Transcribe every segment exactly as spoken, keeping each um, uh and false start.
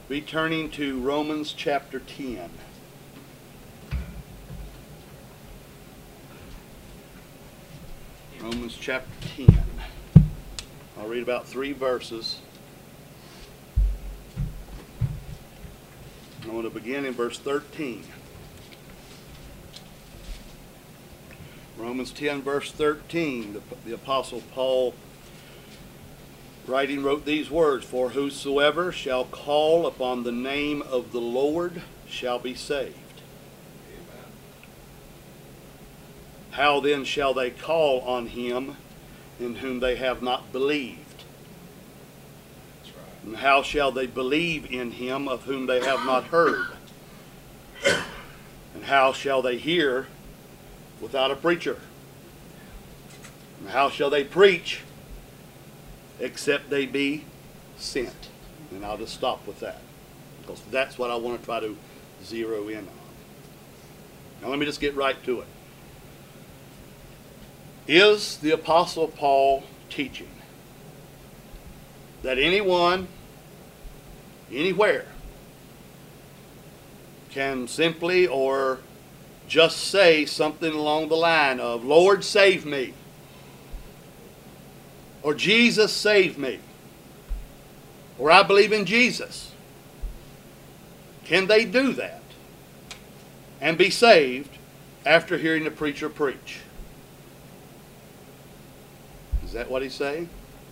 be turning to Romans chapter ten. Romans chapter ten. I'll read about three verses. I want to begin in verse thirteen. Romans ten, verse thirteen, the, the Apostle Paul, writing, wrote these words, "For whosoever shall call upon the name of the Lord shall be saved. Amen. How then shall they call on him in whom they have not believed? That's right. And how shall they believe in him of whom they have not heard? And how shall they hear without a preacher? And how shall they preach except they be sent?" And I'll just stop with that, because that's what I want to try to zero in on. Now let me just get right to it. Is the Apostle Paul teaching that anyone, anywhere, can simply or just say something along the line of, "Lord, save me," or "Jesus, save me," or "I believe in Jesus"? Can they do that and be saved after hearing the preacher preach? Is that what he's saying?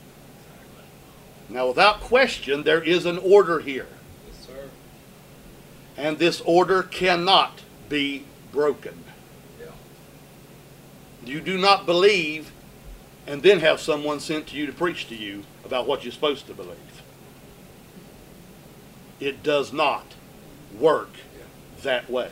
Now, without question, there is an order here. Yes, sir. And this order cannot be broken. Yeah. You do not believe and then have someone sent to you to preach to you about what you're supposed to believe. It does not work Yeah. that way.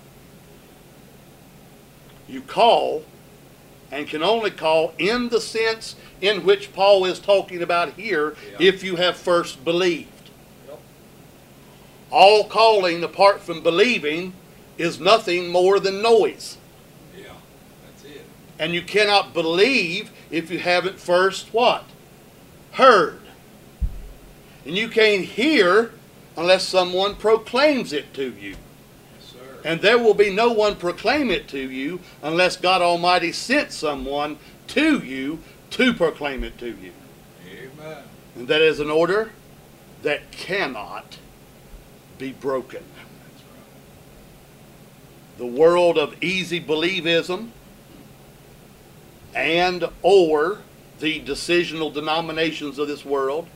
You call, and can only call in the sense in which Paul is talking about here, Yeah. if you have first believed. Yep. All calling apart from believing is nothing more than noise. Yeah, that's it. And you cannot believe if you haven't first what? Heard. And you can't hear unless someone proclaims it to you. Yes, sir. And there will be no one proclaim it to you unless God Almighty sent someone to you to proclaim it to you. Amen. And that is an order that cannot be broken. That's right. The world of easy believism and or the decisional denominations of this world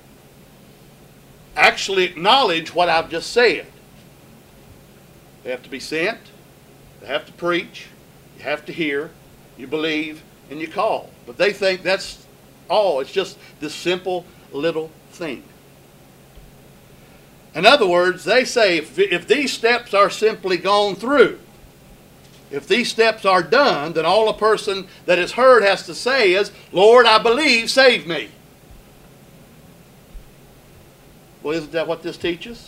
actually acknowledge what I've just said. They have to be sent, they have to preach, you have to hear, you believe, and you call. But they think that's all. It's just this simple little thing. In other words, they say if, if these steps are simply gone through, if these steps are done, then all a person that is heard has to say is, "Lord, I believe, save me." Well, isn't that what this teaches?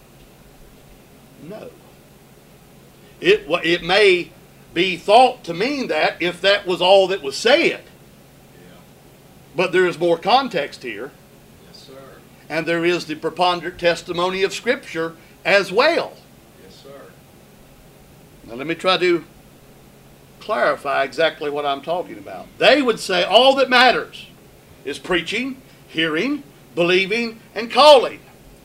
No. It, it may be thought to mean that if that was all that was said. Yeah. But there is more context here. Yes, sir. And there is the preponderant testimony of Scripture as well. Yes, sir. Now let me try to clarify exactly what I'm talking about. They would say all that matters is preaching, hearing, believing, and calling.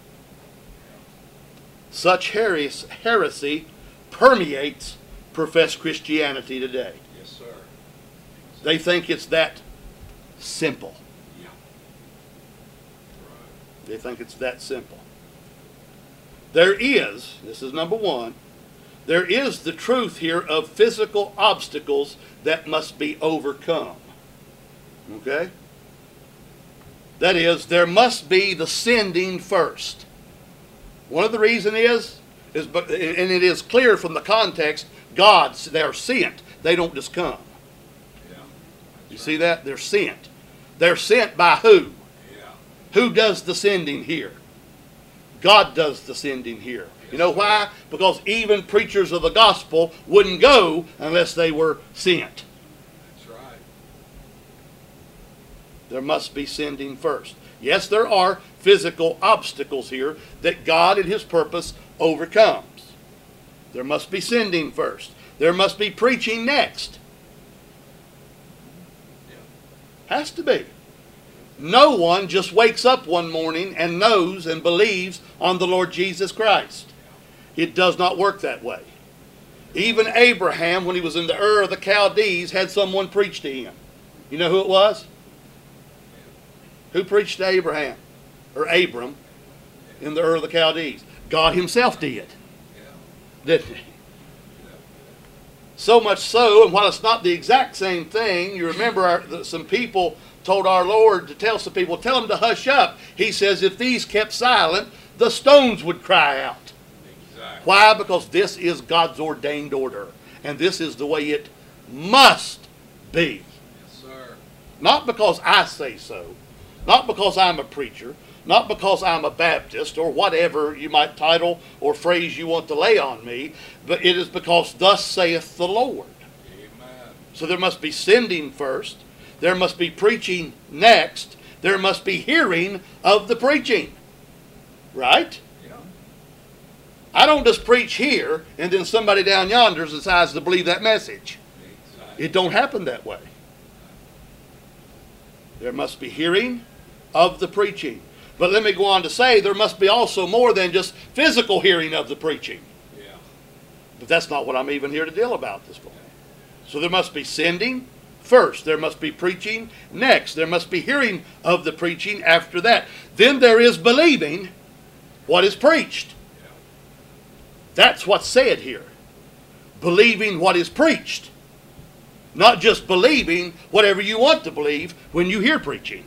Such heresy permeates professed Christianity today. Yes, sir. They think it's that simple. Yeah. Right. They think it's that simple. There is, this is number one, there is the truth here of physical obstacles that must be overcome. Okay? That is, there must be the sending first. One of the reasons is, is, and it is clear from the context, God, they're sent. They don't just come. Yeah. You see that? They're sent. They're sent by who? Yeah. Who does the sending here? God does the sending here. You know why? Because even preachers of the gospel wouldn't go unless they were sent. That's right. There must be sending first. Yes, there are physical obstacles here that God in his purpose overcomes. There must be sending first. There must be preaching next. Has to be. No one just wakes up one morning and knows and believes on the Lord Jesus Christ. It does not work that way. Even Abraham, when he was in the Ur of the Chaldees, had someone preach to him. You know who it was? Who preached to Abraham? Or Abram in the Ur of the Chaldees? God himself did. Didn't he? So much so, and while it's not the exact same thing, you remember our, that some people told our Lord to tell some people, tell them to hush up. He says if these kept silent, the stones would cry out. Exactly. Why? Because this is God's ordained order. And this is the way it must be. Yes, sir. Not because I say so. Not because I'm a preacher. Not because I'm a Baptist or whatever you might title or phrase you want to lay on me. But it is because thus saith the Lord. Amen. So there must be sending first. There must be preaching next. There must be hearing of the preaching. Right? Yeah. I don't just preach here and then somebody down yonder decides to believe that message. Exactly. It don't happen that way. There must be hearing of the preaching. But let me go on to say there must be also more than just physical hearing of the preaching. Yeah. But that's not what I'm even here to deal about this morning. So there must be sending first. There must be preaching next. There must be hearing of the preaching after that. Then there is believing what is preached. Yeah. That's what's said here. Believing what is preached. Not just believing whatever you want to believe when you hear preaching.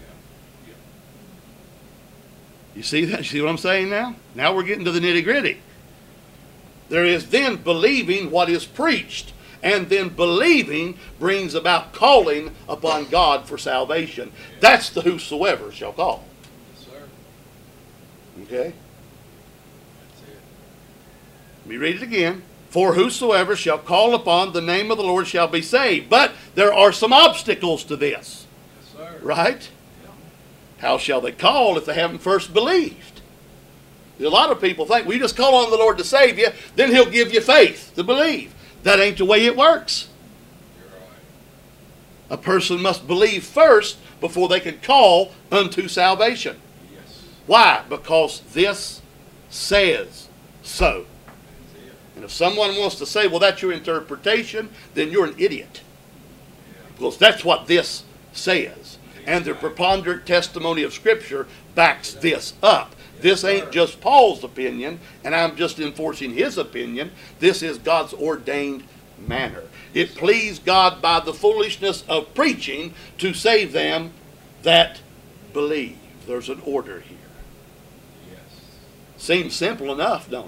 You see that? You see what I'm saying now? Now we're getting to the nitty-gritty. There is then believing what is preached. And then believing brings about calling upon God for salvation. That's the whosoever shall call. Yes, sir. Okay? That's it. Let me read it again. For whosoever shall call upon the name of the Lord shall be saved. But there are some obstacles to this. Yes, sir. Right? How shall they call if they haven't first believed? A lot of people think, we just call on the Lord to save you, then he'll give you faith to believe. That ain't the way it works. You're right. A person must believe first before they can call unto salvation. Yes. Why? Because this says so. That's it. And if someone wants to say, well, that's your interpretation, then you're an idiot. Yeah. Because that's what this says. And the preponderant testimony of Scripture backs this up. This ain't just Paul's opinion, and I'm just enforcing his opinion. This is God's ordained manner. It pleased God by the foolishness of preaching to save them that believe. There's an order here. Yes. Seems simple enough, don't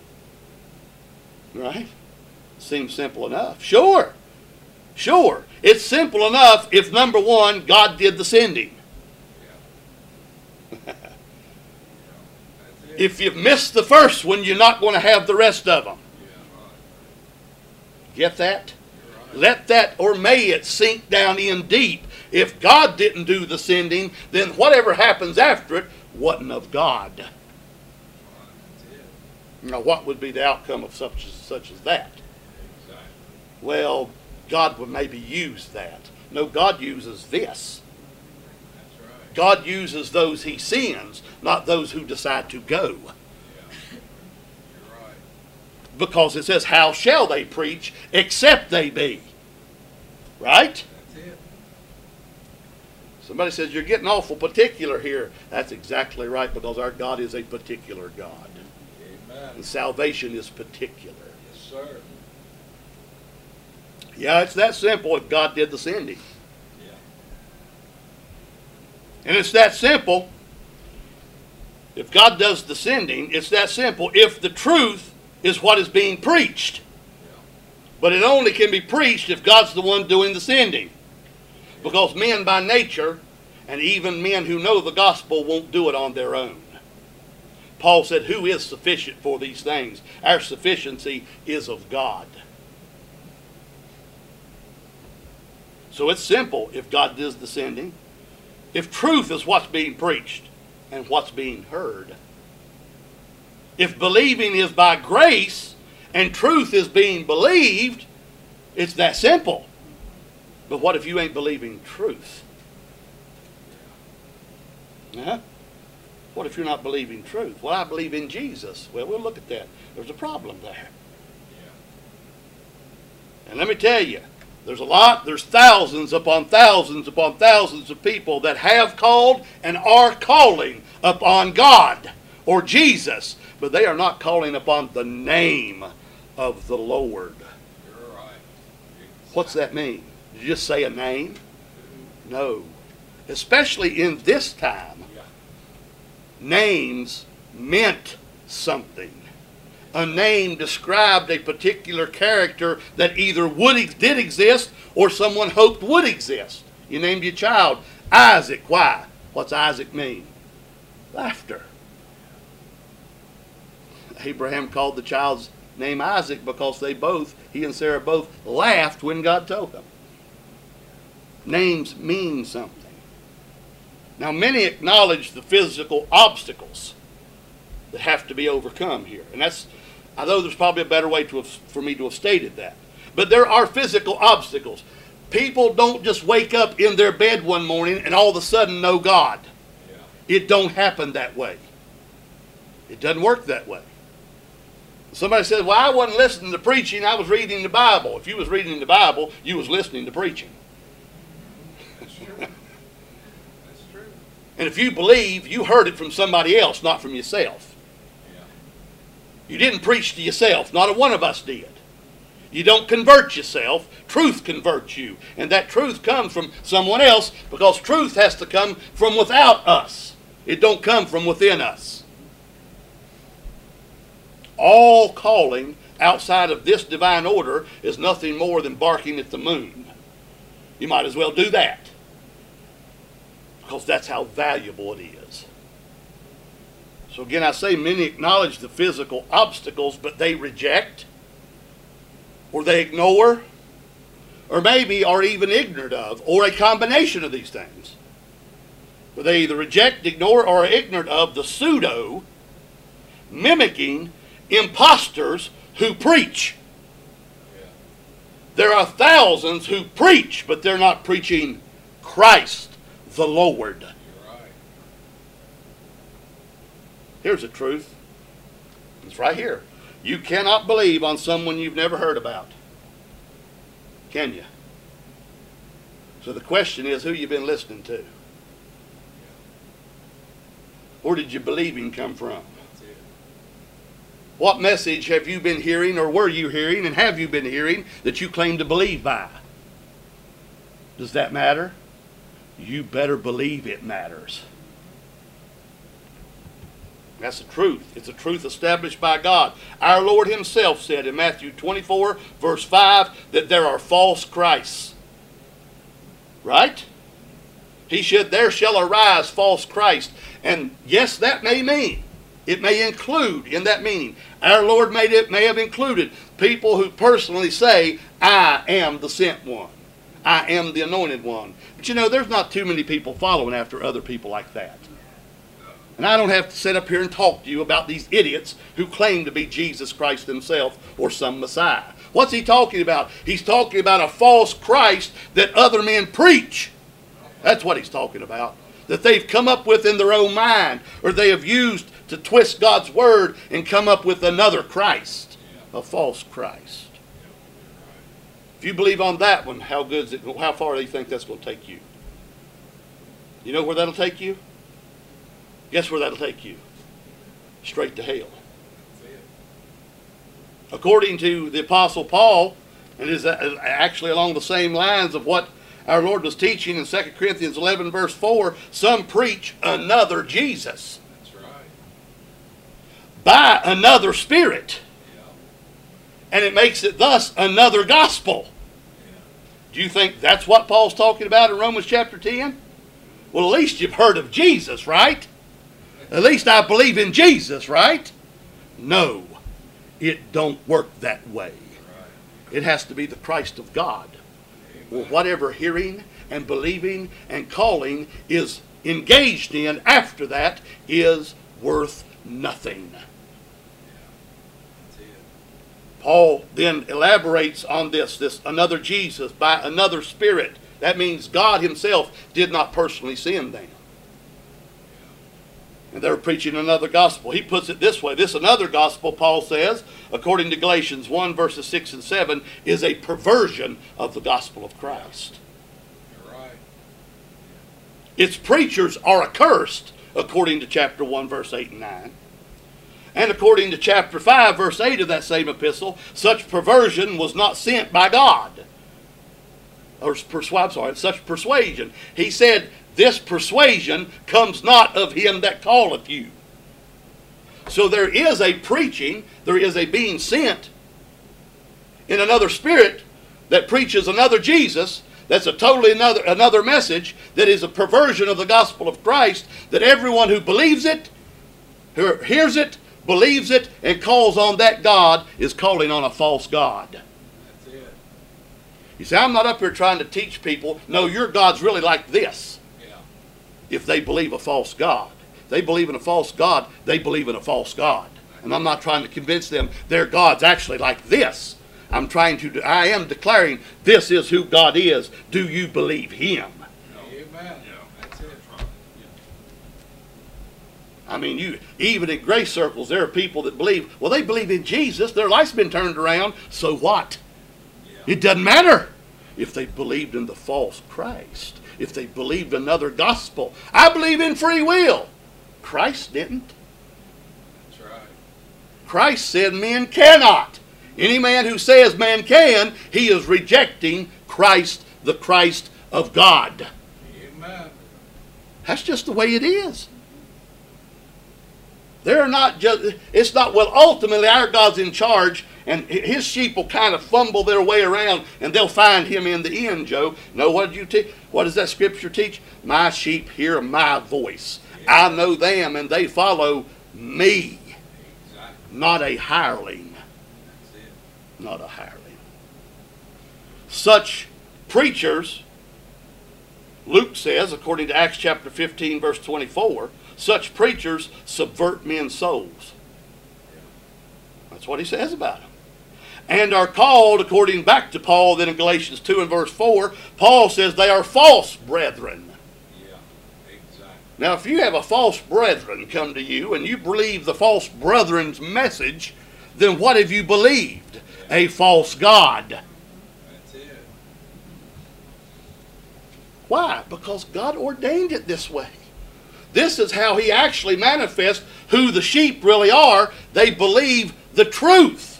it? Right? Seems simple enough. Sure. Sure. It's simple enough if, number one, God did the sending. Yeah. That's it. If you've missed the first one, you're not going to have the rest of them. Yeah, right. Get that? You're right. Let that, or may it sink down in deep. If God didn't do the sending, then whatever happens after it wasn't of God. Right. That's it. Now, what would be the outcome of such as, such as that? Exactly. Well, God would maybe use that. No, God uses this. That's right. God uses those he sends, not those who decide to go. Yeah. You're right. Because it says, how shall they preach except they be? Right? That's it. Somebody says, you're getting awful particular here. That's exactly right, because our God is a particular God. Amen. And salvation is particular. Yes, sir. Yeah, it's that simple if God did the sending. Yeah. And it's that simple. If God does the sending, it's that simple if the truth is what is being preached. Yeah. But it only can be preached if God's the one doing the sending. Because men by nature, and even men who know the gospel, won't do it on their own. Paul said, who is sufficient for these things? Our sufficiency is of God. So it's simple if God does the sending. If truth is what's being preached and what's being heard. If believing is by grace and truth is being believed, it's that simple. But what if you ain't believing truth? Huh? What if you're not believing truth? Well, I believe in Jesus. Well, we'll look at that. There's a problem there. And let me tell you, there's a lot, there's thousands upon thousands upon thousands of people that have called and are calling upon God or Jesus, but they are not calling upon the name of the Lord. You're right. What's that mean? Did you just say a name? No. Especially in this time, Yeah. names meant something. A name described a particular character that either would did exist or someone hoped would exist. You named your child Isaac. Why? What's Isaac mean? Laughter. Abraham called the child's name Isaac because they both, he and Sarah both, laughed when God told them. Names mean something. Now, many acknowledge the physical obstacles that have to be overcome here. And that's, I know there's probably a better way to have, for me to have stated that. But there are physical obstacles. People don't just wake up in their bed one morning and all of a sudden know God. Yeah. It don't happen that way. It doesn't work that way. Somebody says, well, I wasn't listening to preaching, I was reading the Bible. If you was reading the Bible, you was listening to preaching. That's true. That's true. And if you believe, you heard it from somebody else, not from yourself. Yeah. You didn't preach to yourself. Not a one of us did. You don't convert yourself. Truth converts you. And that truth comes from someone else because truth has to come from without us. It don't come from within us. All calling outside of this divine order is nothing more than barking at the moon. You might as well do that. Because that's how valuable it is. So again, I say many acknowledge the physical obstacles, but they reject, or they ignore, or maybe are even ignorant of, or a combination of these things. But they either reject, ignore, or are ignorant of the pseudo, mimicking imposters who preach. Yeah. There are thousands who preach, but they're not preaching Christ the Lord. You're right. Here's the truth. It's right here. You cannot believe on someone you've never heard about. Can you? So the question is, who you been listening to? Where did your believing come from? That's it. What message have you been hearing, or were you hearing, and have you been hearing that you claim to believe by? Does that matter? You better believe it matters. That's the truth. It's a truth established by God. Our Lord himself said in Matthew twenty-four, verse five, that there are false Christs. Right? He said, there shall arise false Christ. And yes, that may mean, it may include in that meaning, our Lord made it, may have included people who personally say, I am the sent one. I am the anointed one. But you know, there's not too many people following after other people like that. And I don't have to sit up here and talk to you about these idiots who claim to be Jesus Christ himself or some Messiah. What's he talking about? He's talking about a false Christ that other men preach. That's what he's talking about. That they've come up with in their own mind, or they have used to twist God's word and come up with another Christ, a false Christ. If you believe on that one, how good is it? How far do you think that's going to take you? You know where that'll take you? Guess where that'll take you? Straight to hell. That's it. According to the Apostle Paul, and is actually along the same lines of what our Lord was teaching in Second Corinthians eleven, verse four, some preach another Jesus. That's right. By another Spirit. Yeah. And it makes it thus another gospel. Yeah. Do you think that's what Paul's talking about in Romans chapter ten? Well, at least you've heard of Jesus, right? At least I believe in Jesus, right? No, it don't work that way. Right. It has to be the Christ of God. Well, whatever hearing and believing and calling is engaged in after that is worth nothing. That's it. Paul then elaborates on this, this another Jesus by another Spirit. That means God himself did not personally send them. And they're preaching another gospel. He puts it this way. This another gospel, Paul says, according to Galatians one, verses six and seven, is a perversion of the gospel of Christ. You're right. Its preachers are accursed, according to chapter one, verse eight and nine. And according to chapter five, verse eight of that same epistle, such perversion was not sent by God. Or, persu- I'm sorry, such persuasion. He said, this persuasion comes not of him that calleth you. So there is a preaching, there is a being sent in another spirit that preaches another Jesus. That's a totally another, another message that is a perversion of the gospel of Christ, that everyone who believes it, who hears it, believes it, and calls on that God is calling on a false God. That's it. You see, I'm not up here trying to teach people, no, your God's really like this. Yeah. If they believe a false God. If they believe in a false God, they believe in a false God. And I'm not trying to convince them their God's actually like this. I'm trying to, I am declaring this is who God is. Do you believe him? Amen. Yeah. That's it. I mean, you even in grace circles, there are people that believe, well, they believe in Jesus. Their life's been turned around. So what? Yeah. It doesn't matter if they believed in the false Christ. If they believed another gospel. I believe in free will. Christ didn't. That's right. Christ said men cannot. Any man who says man can, he is rejecting Christ, the Christ of God. Amen. That's just the way it is. They're not just, it's not, well, ultimately our God's in charge and his sheep will kind of fumble their way around and they'll find him in the end, Joe. No, what did you teach? What does that scripture teach? My sheep hear my voice. I know them and they follow me. Exactly. Not a hireling. That's it. Not a hireling. Such preachers, Luke says, according to Acts chapter fifteen, verse twenty-four, such preachers subvert men's souls. That's what he says about them. And are called, according back to Paul, then in Galatians two and verse four, Paul says they are false brethren. Yeah. Exactly. Now, if you have a false brethren come to you and you believe the false brethren's message, then what have you believed? Yeah. A false God. That's it. Why? Because God ordained it this way. This is how he actually manifests who the sheep really are. They believe the truth.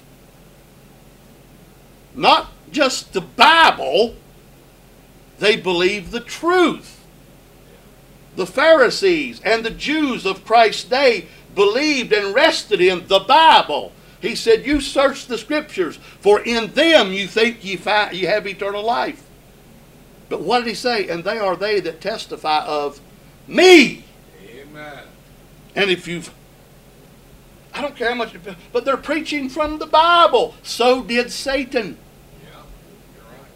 Not just the Bible. They believe the truth. The Pharisees and the Jews of Christ's day believed and rested in the Bible. He said, you search the scriptures, for in them you think you, find, you have eternal life. But what did he say? And they are they that testify of me. Amen. And if you've, I don't care how much, but they're preaching from the Bible. So did Satan. Yeah. You're right.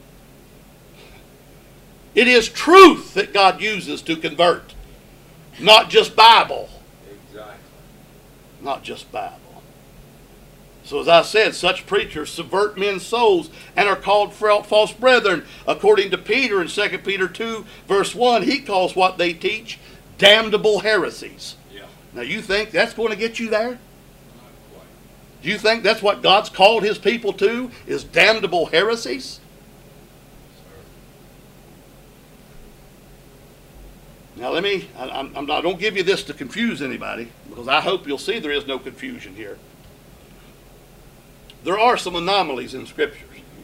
It is truth that God uses to convert. Not just Bible. Exactly. Not just Bible. So as I said, such preachers subvert men's souls and are called false brethren. According to Peter in Second Peter two, verse one, he calls what they teach damnable heresies. Yeah. Now you think that's going to get you there? Not quite. Do you think that's what God's called his people to, is damnable heresies? Sir. Now let me, I, I'm, I'm not, I don't give you this to confuse anybody, because I hope you'll see there is no confusion here. There are some anomalies in Scriptures.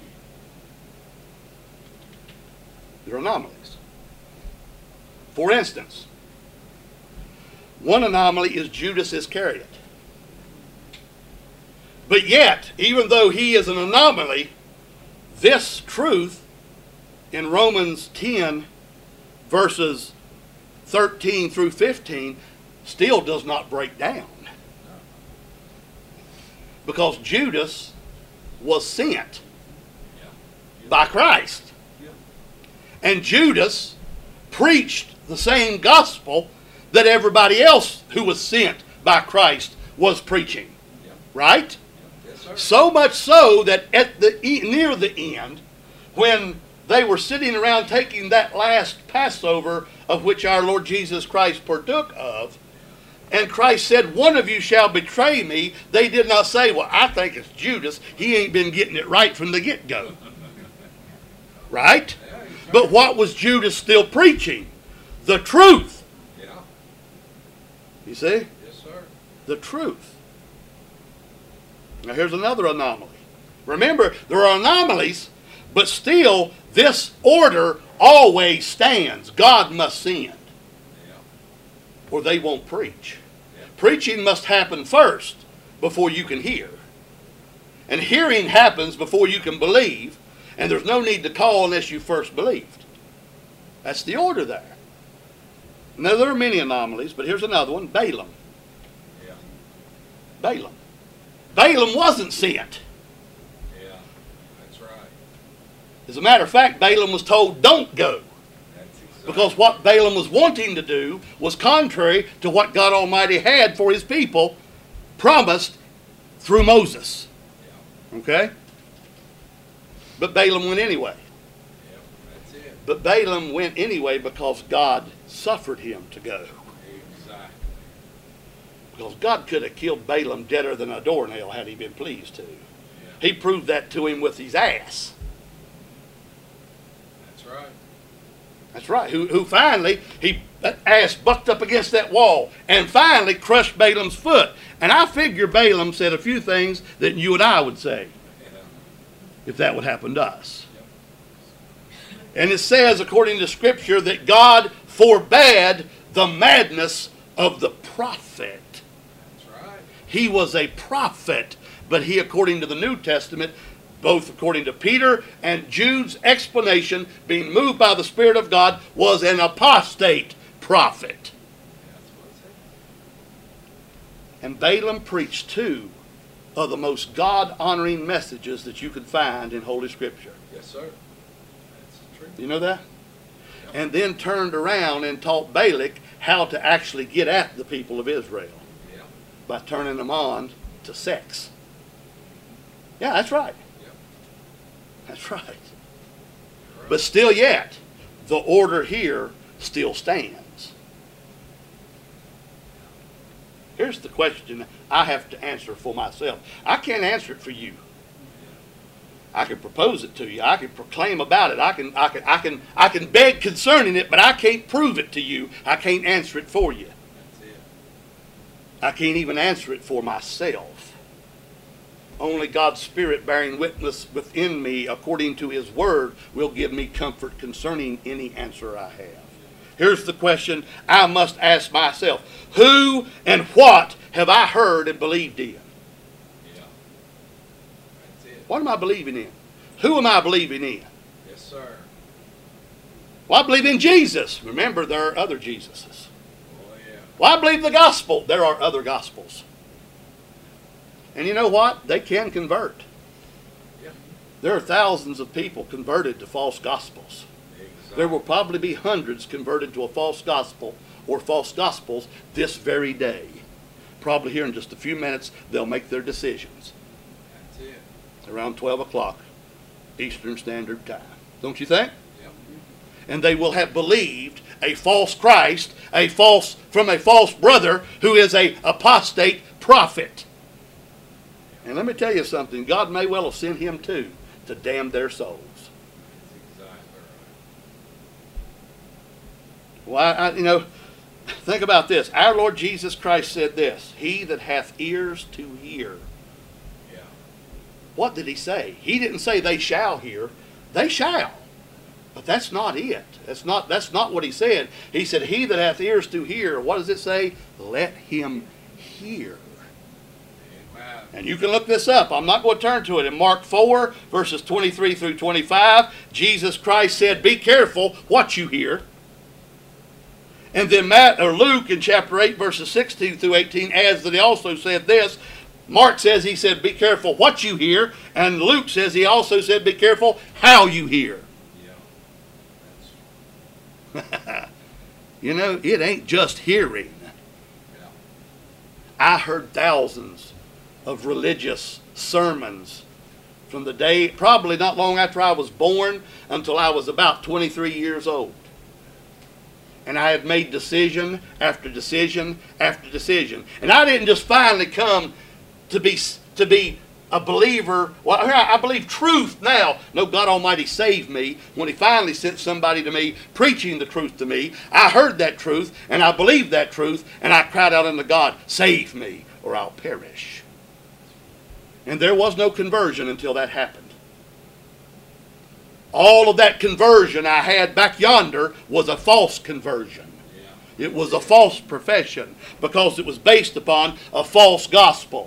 There are anomalies. For instance, one anomaly is Judas Iscariot. But yet, even though he is an anomaly, this truth in Romans ten, verses thirteen through fifteen, still does not break down. Because Judas was sent Yeah. by Christ. Yeah. And Judas preached the same gospel that everybody else who was sent by Christ was preaching. Yep. Right? Yes, sir. So much so that at the near the end, when they were sitting around taking that last Passover of which our Lord Jesus Christ partook of, and Christ said, one of you shall betray me, they did not say, well, I think it's Judas. He ain't been getting it right from the get-go. Right? Yeah, he's right. But what was Judas still preaching? The truth. Yeah. You see? Yes, sir. The truth. Now here's another anomaly. Remember, there are anomalies, but still this order always stands. God must send, Yeah. or they won't preach. Yeah. Preaching must happen first before you can hear. And hearing happens before you can believe, and there's no need to call unless you first believed. That's the order there. Now there are many anomalies, but here's another one. Balaam. Yeah. Balaam. Balaam wasn't sent. Yeah. That's right. As a matter of fact, Balaam was told, don't go. That's exactly. Because what Balaam was wanting to do was contrary to what God Almighty had for his people promised through Moses. Yeah. Okay? But Balaam went anyway. Yep. That's it. But Balaam went anyway because God suffered him to go. Exactly. Because God could have killed Balaam deader than a doornail had he been pleased to. Yeah. He proved that to him with his ass. That's right. That's right. Who, who finally, he that ass bucked up against that wall and finally crushed Balaam's foot. And I figure Balaam said a few things that you and I would say Yeah. if that would happen to us. Yep. And it says, according to Scripture, that God forbade the madness of the prophet. That's right. He was a prophet, but he, according to the New Testament, both according to Peter and Jude's explanation, being moved by the Spirit of God, was an apostate prophet. That's what it said. And Balaam preached two of the most God-honoring messages that you could find in Holy Scripture. Yes, sir. That's true. You know that? Yep. And then turned around and taught Balak how to actually get at the people of Israel Yeah. by turning them on to sex. Yeah, that's right. Yep. That's right. Right. But still yet, the order here still stands. Here's the question I have to answer for myself. I can't answer it for you. I can propose it to you. I can proclaim about it. I can, I can, I can, I can beg concerning it, but I can't prove it to you. I can't answer it for you. That's it. I can't even answer it for myself. Only God's Spirit bearing witness within me according to His Word will give me comfort concerning any answer I have. Here's the question I must ask myself. Who and what have I heard and believed in? Yeah. That's it. What am I believing in? Who am I believing in? Yes, sir. Well, I believe in Jesus. Remember, there are other Jesuses. Oh, yeah. Well, I believe the gospel. There are other gospels. And you know what? They can convert. Yeah. There are thousands of people converted to false gospels. Exactly. There will probably be hundreds converted to a false gospel or false gospels this very day. Probably here in just a few minutes, they'll make their decisions. That's it. Around twelve o'clock Eastern Standard Time. Don't you think? Yep. And they will have believed a false Christ, a false from a false brother who is a apostate prophet. And let me tell you something, God may well have sent him too to damn their souls. That's exactly right. Well, I, I, you know, think about this. Our Lord Jesus Christ said this, he that hath ears to hear. Yeah. What did he say? He didn't say they shall hear. They shall. But that's not it. That's not, that's not what he said. He said, he that hath ears to hear. What does it say? Let him hear. Amen. And you can look this up. I'm not going to turn to it. In Mark four, verses twenty-three through twenty-five, Jesus Christ said, be careful what you hear. And then Matt, or Luke in chapter eight, verses sixteen through eighteen, adds that he also said this. Mark says he said, be careful what you hear. And Luke says he also said, be careful how you hear. Yeah. That's You know, it ain't just hearing. Yeah. I heard thousands of religious sermons from the day, probably not long after I was born, until I was about twenty-three years old. And I had made decision after decision after decision. And I didn't just finally come to be to be a believer. Well, I believe truth now. No, God Almighty saved me when He finally sent somebody to me preaching the truth to me. I heard that truth, and I believed that truth, and I cried out unto God, save me, or I'll perish. And there was no conversion until that happened. All of that conversion I had back yonder was a false conversion. Yeah. It was a false profession because it was based upon a false gospel.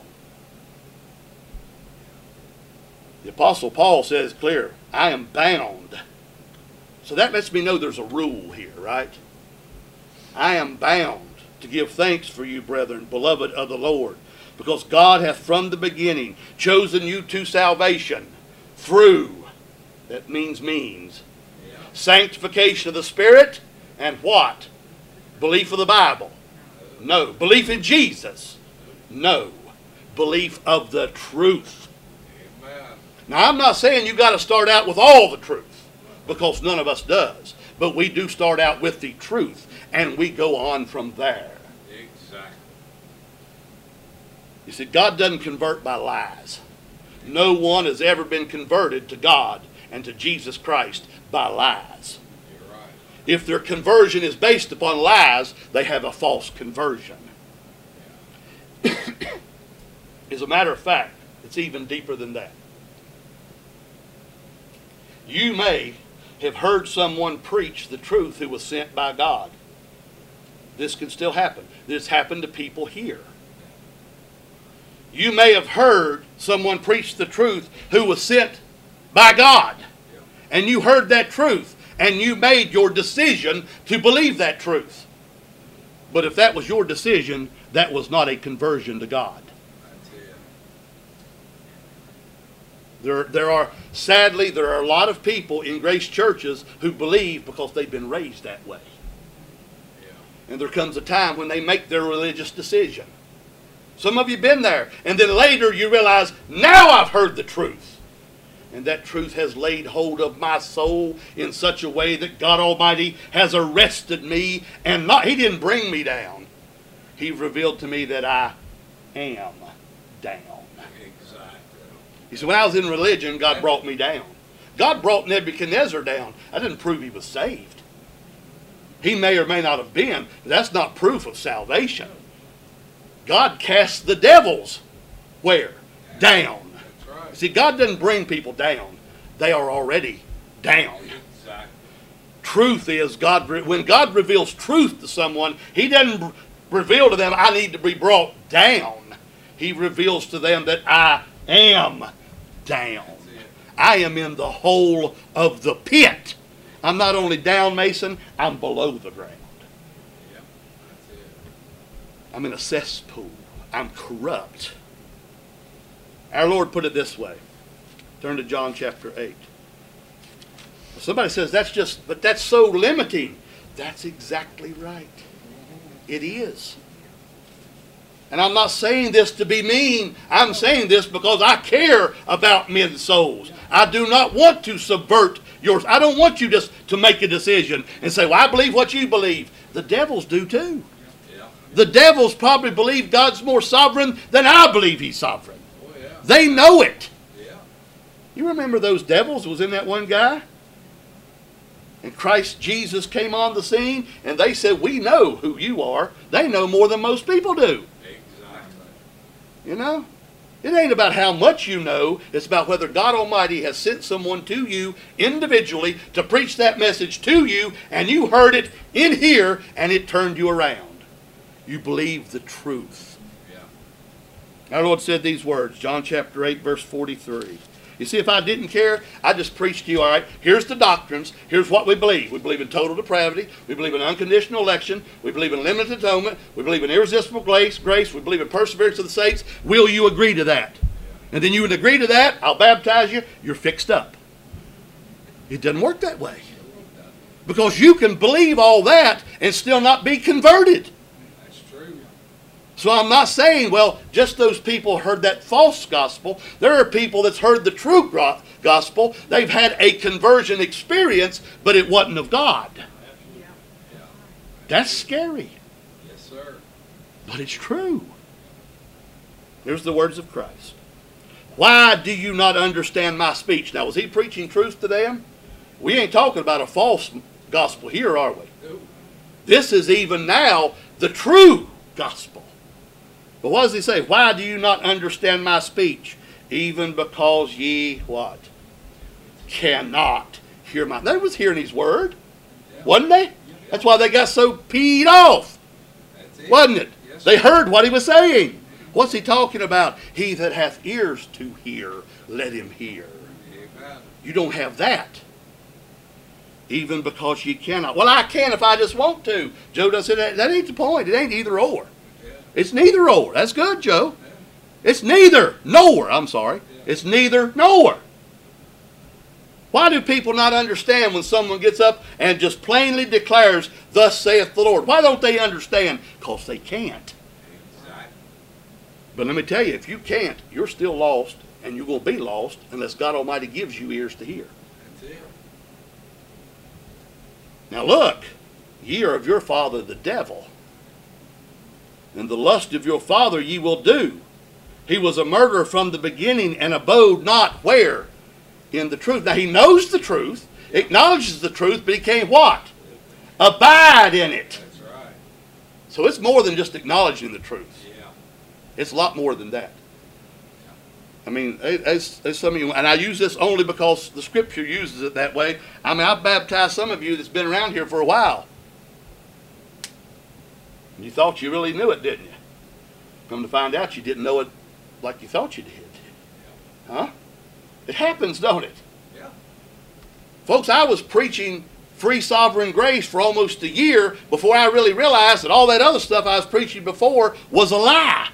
The Apostle Paul says clear, I am bound. So that lets me know there's a rule here, right? I am bound to give thanks for you, brethren, beloved of the Lord, because God hath from the beginning chosen you to salvation through, that means means, Yeah. sanctification of the Spirit, and what? Belief of the Bible. No. Belief in Jesus. No. Belief of the truth. Amen. Now, I'm not saying you got to start out with all the truth, because none of us does. But we do start out with the truth, and we go on from there. Exactly. You see, God doesn't convert by lies. No one has ever been converted to God and to Jesus Christ by lies. You're right. If their conversion is based upon lies, they have a false conversion. As a matter of fact, it's even deeper than that. You may have heard someone preach the truth who was sent by God. This can still happen. This happened to people here. You may have heard someone preach the truth who was sent by God. And you heard that truth. And you made your decision to believe that truth. But if that was your decision, that was not a conversion to God. That's it. There, there are, sadly, there are a lot of people in grace churches who believe because they've been raised that way. Yeah. And there comes a time when they make their religious decision. Some of you have been there. And then later you realize, now I've heard the truth. And that truth has laid hold of my soul in such a way that God Almighty has arrested me. And not, He didn't bring me down. He revealed to me that I am down. Exactly. He said, when I was in religion, God brought me down. God brought Nebuchadnezzar down. I didn't prove he was saved. He may or may not have been, but that's not proof of salvation. God cast the devils where? Down. That's right. See, God doesn't bring people down. They are already down. Exactly. Truth is, God, when God reveals truth to someone, He doesn't reveal to them, I need to be brought down. He reveals to them that I am down. That's it. I am in the hole of the pit. I'm not only down, Mason, I'm below the ground. Yep. That's it. I'm in a cesspool. I'm corrupt. Our Lord put it this way. Turn to John chapter eight. Somebody says, that's just, but that's so limiting. That's exactly right. It is. And I'm not saying this to be mean. I'm saying this because I care about men's souls. I do not want to subvert yours. I don't want you just to make a decision and say, well, I believe what you believe. The devils do too. Yeah. The devils probably believe God's more sovereign than I believe He's sovereign. Oh, yeah. They know it. Yeah. You remember those devils was in that one guy? And Christ Jesus came on the scene and they said, we know who you are. They know more than most people do. Exactly. You know? It ain't about how much you know. It's about whether God Almighty has sent someone to you individually to preach that message to you, and you heard it in here and it turned you around. You believe the truth. Yeah. Our Lord said these words, John chapter eight, verse forty-three. You see, if I didn't care, I'd just preach to you, all right, here's the doctrines, here's what we believe. We believe in total depravity, we believe in unconditional election, we believe in limited atonement, we believe in irresistible grace, grace, we believe in perseverance of the saints. Will you agree to that? And then you would agree to that, I'll baptize you, you're fixed up. It doesn't work that way. Because you can believe all that and still not be converted. That's true. So I'm not saying, well, just those people heard that false gospel. There are people that's heard the true gospel. They've had a conversion experience, but it wasn't of God. Yeah. That's scary, Yes, sir. but it's true. Here's the words of Christ. Why do you not understand my speech? Now, was he preaching truth to them? We ain't talking about a false gospel here, are we? No. This is even now the true gospel. But what does he say? Why do you not understand my speech? Even because ye what? Cannot hear my... They was hearing his word, Yeah. wasn't they? Yeah. That's why they got so peed off, That's it. wasn't it? Yes, They sir. heard what he was saying. What's he talking about? He that hath ears to hear, let him hear. Amen. You don't have that. Even because ye cannot. Well, I can if I just want to. Joe does say that. That ain't the point. It ain't either or. Yeah. It's neither or. That's good, Joe. Yeah. It's neither nor. I'm sorry. Yeah. It's neither nor. Why do people not understand when someone gets up and just plainly declares, thus saith the Lord? Why don't they understand? Because they can't. Exactly. But let me tell you, if you can't, you're still lost, and you're going to be lost unless God Almighty gives you ears to hear. That's it. Now look, ye are of your father the devil, and the lust of your father ye will do. He was a murderer from the beginning and abode not where? In the truth. Now he knows the truth, acknowledges the truth, but he can't what? Abide in it. That's right. So it's more than just acknowledging the truth. Yeah. It's a lot more than that. I mean, as, as some of you, and I use this only because the Scripture uses it that way. I mean, I've baptized some of you that's been around here for a while. You thought you really knew it, didn't you? Come to find out you didn't know it like you thought you did. Huh? It happens, don't it? Yeah. Folks, I was preaching free sovereign grace for almost a year before I really realized that all that other stuff I was preaching before was a lie.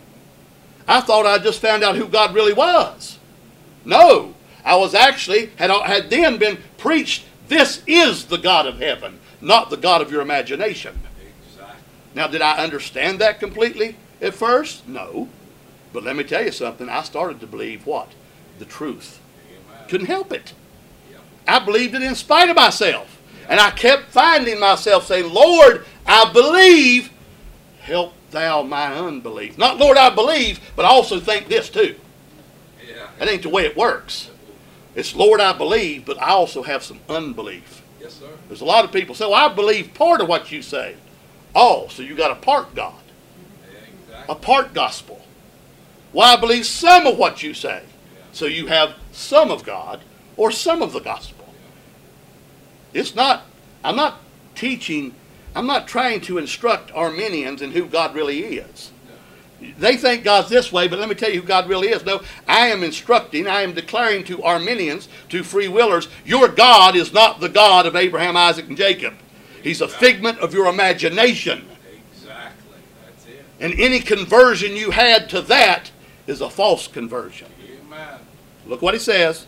I thought I just found out who God really was. No, I was actually, had, had then been preached, this is the God of heaven, not the God of your imagination. Exactly. Now, did I understand that completely at first? No. But let me tell you something, I started to believe what? The truth. Amen. Couldn't help it. Yeah. I believed it in spite of myself. And I kept finding myself saying, Lord, I believe, help thou my unbelief. Not, Lord, I believe, but I also think this too. Yeah. That ain't the way it works. It's, Lord, I believe, but I also have some unbelief. Yes, sir. There's a lot of people say, well, I believe part of what you say. Oh, so you got a part God, Yeah, a exactly. part gospel. Well, I believe some of what you say. So you have some of God or some of the gospel. It's not, I'm not teaching, I'm not trying to instruct Arminians in who God really is. They think God's this way, but let me tell you who God really is. No, I am instructing, I am declaring to Arminians, to free willers, your God is not the God of Abraham, Isaac, and Jacob. He's a figment of your imagination. Exactly. That's it. And any conversion you had to that is a false conversion. Amen. Look what he says.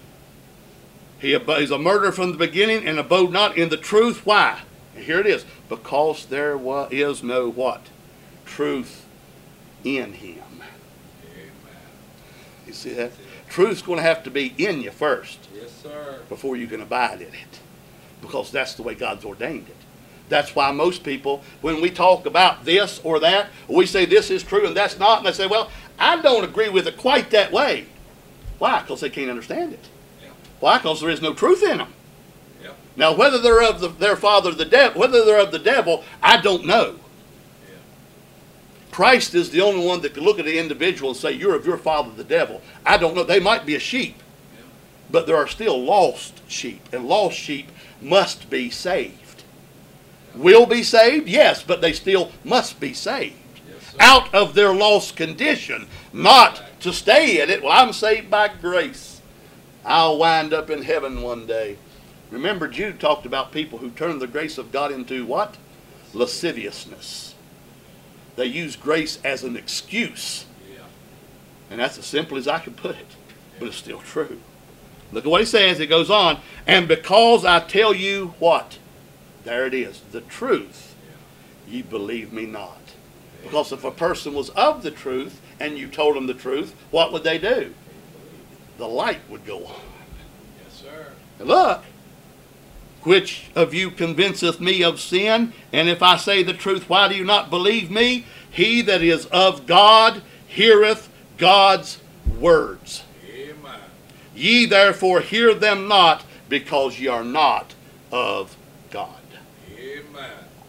He is a murderer from the beginning and abode not in the truth. Why? And here it is. Because there wa- is no what? Truth in him. Amen. You see that? Truth's going to have to be in you first Yes, sir. before you can abide in it. Because that's the way God's ordained it. That's why most people, when we talk about this or that, we say this is true and that's not, and they say, well, I don't agree with it quite that way. Why? Because they can't understand it. Yeah. Why? Because there is no truth in them. Yeah. Now, whether they're of the, their father, the devil, whether they're of the devil, I don't know. Yeah. Christ is the only one that can look at the individual and say, you're of your father, the devil. I don't know. They might be a sheep, Yeah. but there are still lost sheep, and lost sheep must be saved. Will be saved? Yes, but they still must be saved. Yes, sir. Out of their lost condition, not to stay in it. Well, I'm saved by grace. I'll wind up in heaven one day. Remember, Jude talked about people who turned the grace of God into what? Lasciviousness. They use grace as an excuse. Yeah. And that's as simple as I can put it. But it's still true. Look at what he says. It goes on. And because I tell you what? There it is. The truth. Ye believe me not. Because if a person was of the truth and you told them the truth, what would they do? The light would go on. Yes, sir. And look. Which of you convinceth me of sin? And if I say the truth, why do you not believe me? He that is of God heareth God's words. Amen. Ye therefore hear them not, because ye are not of God. Amen.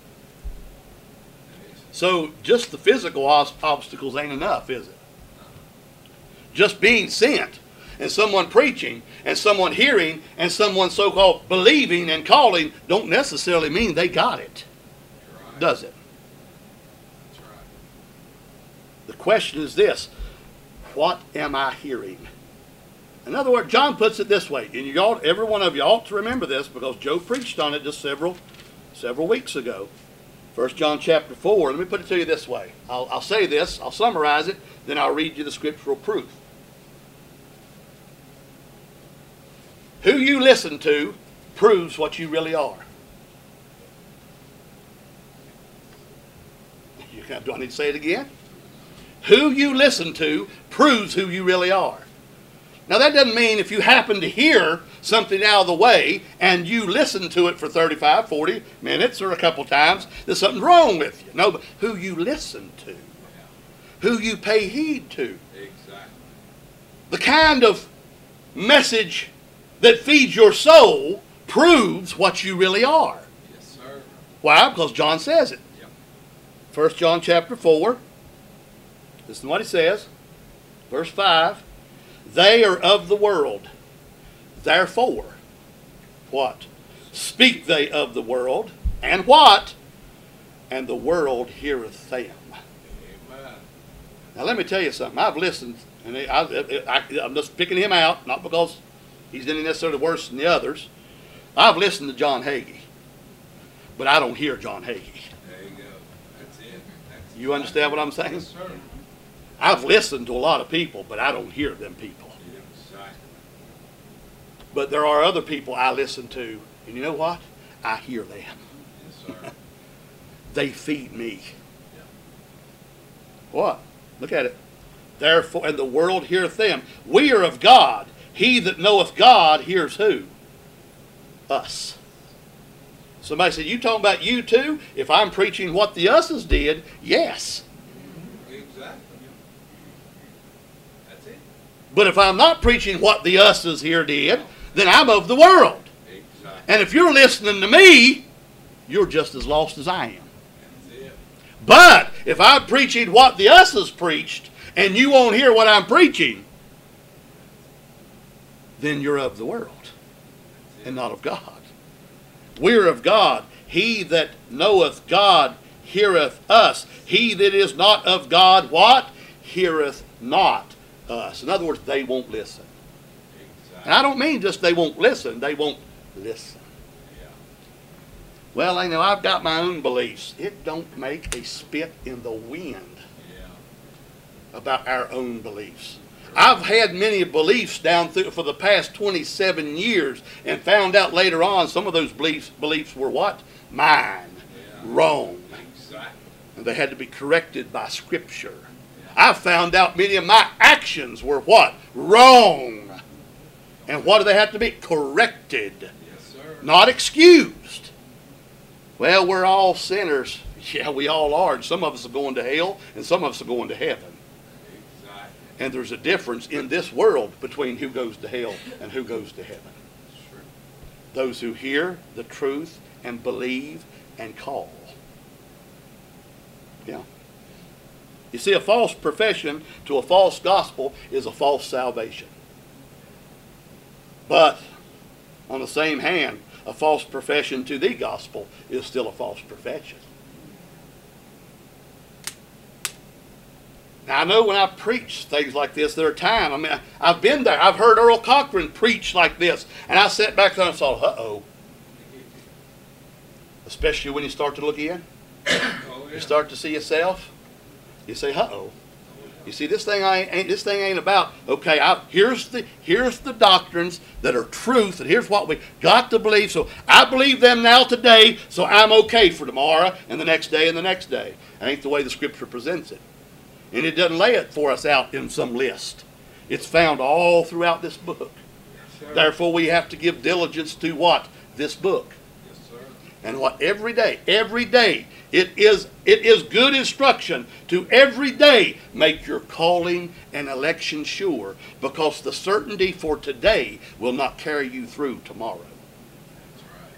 So just the physical obstacles ain't enough, is it? Just being sent, and someone preaching, and someone hearing, and someone so-called believing and calling don't necessarily mean they got it, Right. does it? That's right. The question is this: what am I hearing? In other words, John puts it this way, and you ought, every one of you ought to remember this because Joe preached on it just several, several weeks ago. First John chapter four. Let me put it to you this way. I'll, I'll say this, I'll summarize it, then I'll read you the scriptural proof. Who you listen to proves what you really are. You can, do I need to say it again? Who you listen to proves who you really are. Now that doesn't mean if you happen to hear something out of the way and you listen to it for thirty-five, forty minutes or a couple times, there's something wrong with you. No, but who you listen to. Yeah. Who you pay heed to. Exactly. The kind of message that feeds your soul proves what you really are. Yes, sir. Why? Because John says it. Yep. First John chapter four. Listen to what he says. Verse five. They are of the world. Therefore, what? Speak they of the world. And what? And the world heareth them. Amen. Now let me tell you something. I've listened, and I, I, I'm just picking him out, not because he's any necessarily worse than the others. I've listened to John Hagee, but I don't hear John Hagee. There you go. That's it. That's You understand what I'm saying? Yes, sir. I've listened to a lot of people, but I don't hear them people. Exactly. But there are other people I listen to, and you know what? I hear them. Yes, sir. They feed me. Yeah. What? Look at it. Therefore, and the world heareth them. We are of God. He that knoweth God hears who? Us. Somebody said, you talking about you too? If I'm preaching what the us's did, yes. Exactly. That's it. But if I'm not preaching what the us's here did, then I'm of the world. Exactly. And if you're listening to me, you're just as lost as I am. That's it. But if I'm preaching what the us's preached, and you won't hear what I'm preaching, then you're of the world and not of God. We're of God. He that knoweth God heareth us. He that is not of God, what? Heareth not us. In other words, they won't listen. Exactly. And I don't mean just they won't listen, they won't listen. Yeah. Well, I know I've got my own beliefs. It don't make a spit in the wind Yeah. about our own beliefs. I've had many beliefs down through for the past twenty-seven years and found out later on some of those beliefs beliefs were what? Mine. Yeah. Wrong. Exactly. And they had to be corrected by Scripture. I found out many of my actions were what? Wrong. And what do they have to be? Corrected. Yes, sir. Not excused. Well, we're all sinners. Yeah, we all are. And some of us are going to hell and some of us are going to heaven. Exactly. And there's a difference in this world between who goes to hell and who goes to heaven. That's true. Those who hear the truth and believe and call. Yeah. You see, a false profession to a false gospel is a false salvation. But, on the same hand, a false profession to the gospel is still a false profession. Now, I know when I preach things like this, there are times, I mean, I've been there. I've heard Earl Cochran preach like this. And I sat back there and thought, uh-oh. Especially when you start to look in. Oh, yeah. You start to see yourself. You say, uh-oh. You see, this thing I ain't this thing ain't about, okay, I, here's the here's the doctrines that are truth, and here's what we got to believe. So I believe them now today, so I'm okay for tomorrow and the next day and the next day. That ain't the way the Scripture presents it. And it doesn't lay it for us out in some list. It's found all throughout this book. Yes, sir. Therefore, we have to give diligence to what? This book. Yes, sir. And what every day, every day, it is it is good instruction to every day make your calling and election sure, because the certainty for today will not carry you through tomorrow. That's right.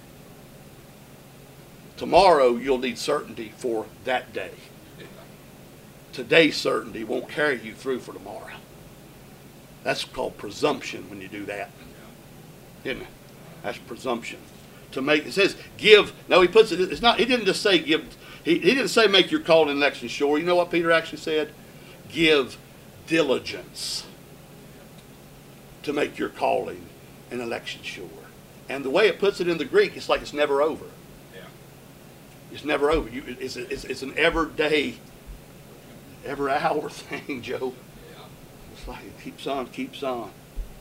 Tomorrow you'll need certainty for that day. Yeah. Today's certainty won't carry you through for tomorrow. That's called presumption when you do that, isn't it? That's presumption. To make, it says give. No, he puts it. It's not. He didn't just say give. He, he didn't say make your call and election sure. You know what Peter actually said? Give diligence to make your calling and election sure. And the way it puts it in the Greek, it's like it's never over. Yeah. It's never over. You, it's, it's, it's an every day, every hour thing, Joe. Yeah. It's like it keeps on, keeps on.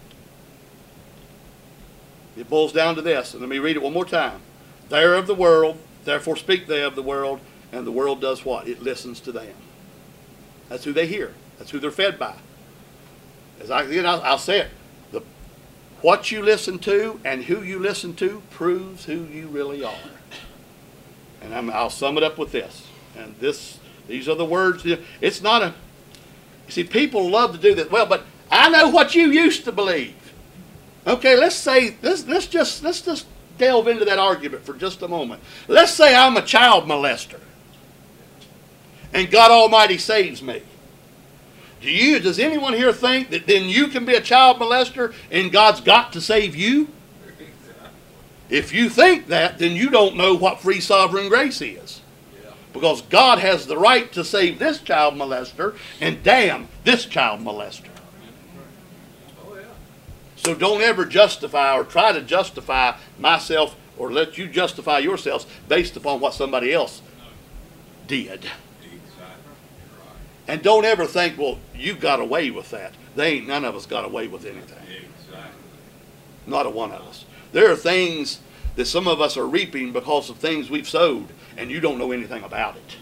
It boils down to this, and let me read it one more time. They are of the world, therefore speak they of the world, and the world does what? It listens to them. That's who they hear. That's who they're fed by. As I, you know, I'll say it. The, what you listen to and who you listen to proves who you really are. And I'm, I'll sum it up with this. And this, these are the words. It's not a. You see, people love to do this. Well, but I know what you used to believe. Okay, let's say let's let's just let's just delve into that argument for just a moment. Let's say I'm a child molester, and God Almighty saves me. Do you? Does anyone here think that then you can be a child molester and God's got to save you? If you think that, then you don't know what free sovereign grace is. Yeah. Because God has the right to save this child molester and damn this child molester. Oh, yeah. So don't ever justify or try to justify myself or let you justify yourselves based upon what somebody else did. Exactly. You're right. And don't ever think, well, you got away with that. They ain't none of us got away with anything. Exactly. Not a one of us. There are things that some of us are reaping because of things we've sowed, and you don't know anything about it.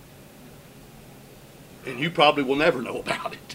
And you probably will never know about it.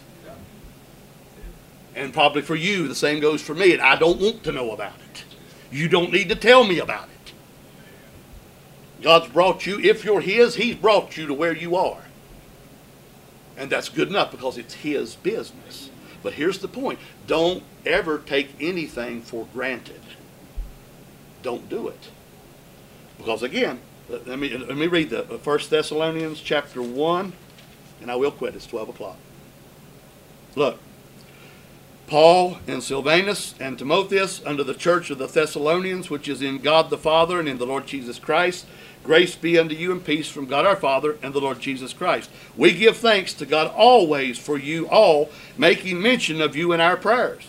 And probably for you, the same goes for me, and I don't want to know about it. You don't need to tell me about it. God's brought you, if you're His, He's brought you to where you are. And that's good enough because it's His business. But here's the point. Don't ever take anything for granted. Don't do it. Because again, let me, let me read the First Thessalonians chapter one, and I will quit. It's twelve o'clock. Look. Paul and Silvanus and Timotheus unto the church of the Thessalonians, which is in God the Father and in the Lord Jesus Christ, grace be unto you and peace from God our Father and the Lord Jesus Christ. We give thanks to God always for you all, making mention of you in our prayers,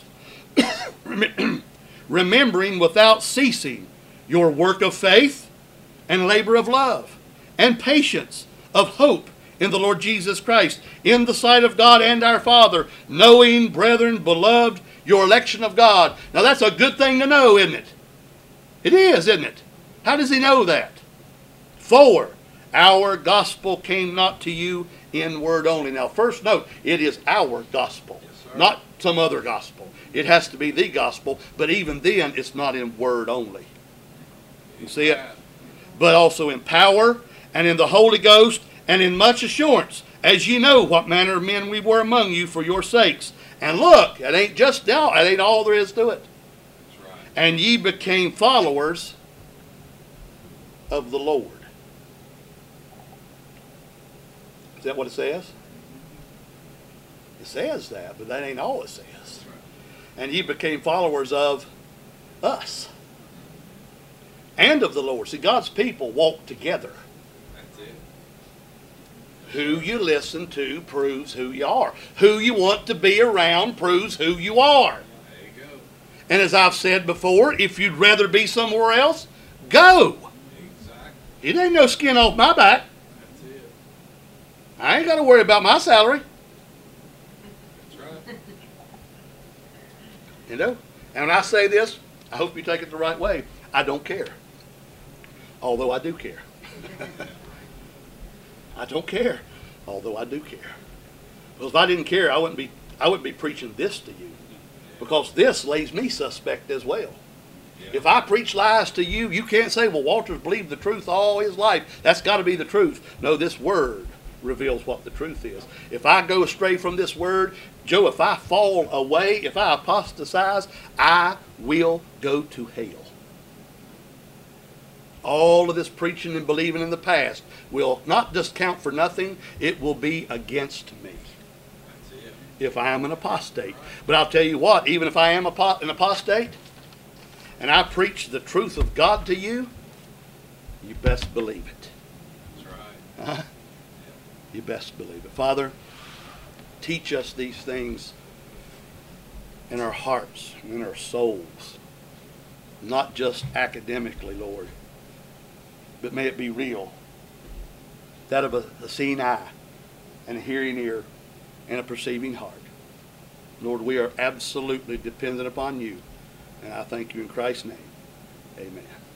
remembering without ceasing your work of faith and labor of love and patience of hope in the Lord Jesus Christ, in the sight of God and our Father, knowing, brethren, beloved, your election of God. Now that's a good thing to know, isn't it? It is, isn't it? How does he know that? For our gospel came not to you in word only. Now first note, it is our gospel, Yes, not some other gospel. It has to be the gospel, but even then it's not in word only. You see it? But also in power and in the Holy Ghost and in much assurance, as ye know what manner of men we were among you for your sakes. And look, it ain't just now, it ain't all there is to it. That's right. And ye became followers of the Lord. Is that what it says? It says that, but that ain't all it says. That's right. And ye became followers of us and of the Lord. See, God's people walk together. That's it. Who you listen to proves who you are. Who you want to be around proves who you are. There you go. And as I've said before, if you'd rather be somewhere else, go. Exactly. It ain't no skin off my back. That's it. I ain't got to worry about my salary. You know? And when I say this, I hope you take it the right way. I don't care. Although I do care. I don't care. Although I do care. Because if I didn't care, I wouldn't be I wouldn't be preaching this to you. Because this lays me suspect as well. Yeah. If I preach lies to you, you can't say, well, Walter's believed the truth all his life. That's got to be the truth. No, this word reveals what the truth is. If I go astray from this word, Joe, if I fall away, if I apostatize, I will go to hell. All of this preaching and believing in the past will not just count for nothing, it will be against me That's it. if I am an apostate. But I'll tell you what, even if I am apo- an apostate, and I preach the truth of God to you, you best believe it. That's right. Huh? You best believe it. Father, teach us these things in our hearts, in our souls. Not just academically, Lord, but may it be real. That of a, a seeing eye and a hearing ear and a perceiving heart. Lord, we are absolutely dependent upon you. And I thank you in Christ's name. Amen.